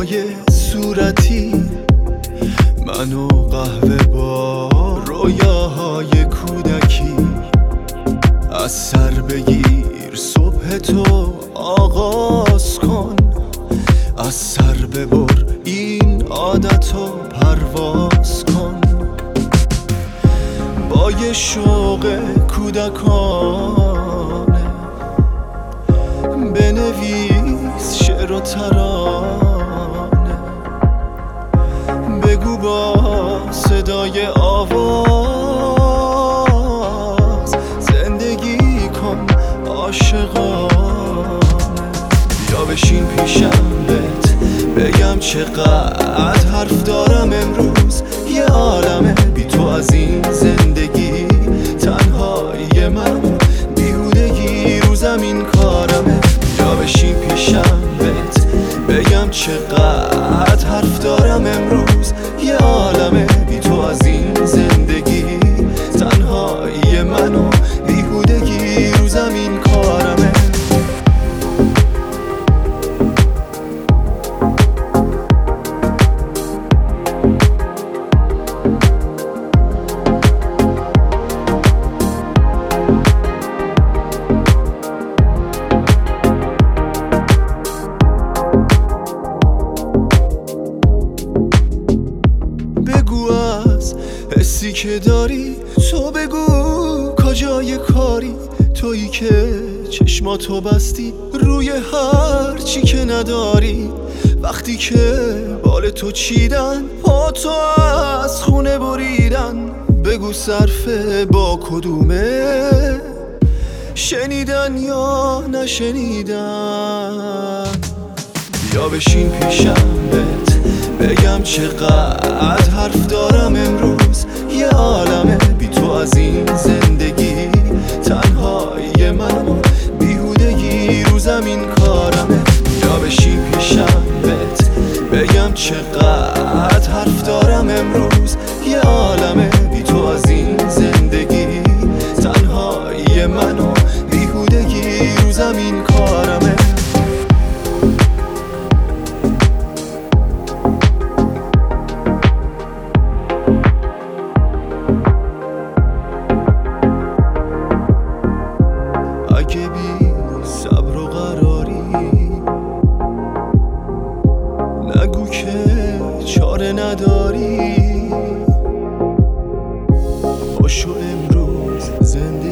یه صورتی، من و قهوه با رویاهای کودکی. از سر بگیر صبح تو آغاز کن، از سر ببر این عادتو پرواز کن. با یه شوق کودکانه بنویس شعر و ترانه، بگو با صدای آواز زندگی کن عاشقانه. یا بشین پیشم بهت بگم چقدر حرف دارم امروز، یه عالمه بی تو از این زندگی، تنهایی من بیهودگی رو زمین کارمه. یا بشین پیشم بهت بگم چقدر حرف دارم امروز، یه عالمه بی تو از این زندگی، تنهایی من و بیهودگی رو زمین کارمه. بگو از حسی که داری، تو بگو کجای کاری، تویی که چشماتو بستی روی هر چی که نداری. وقتی که بال تو چیدن، پا تو از خونه بریدن، بگو صرفه با کدومه، شنیدن یا نشنیدن. یا بشین پیشم بهت بگم چقدر حرف دارم امروز، یه عالمه بی تو از این زندگی، تنهایی من و بیهودگی رو زمین کارمه. یا بشین پیشم بهت بگم چقدر حرف دارم امروز، یه عالمه بی تو از این زندگی، تنهایی من و بیهودگی رو زمین کارمه. اگه بی صبر و قراری، نگو که چاره نداری. پاشو امروز زندگی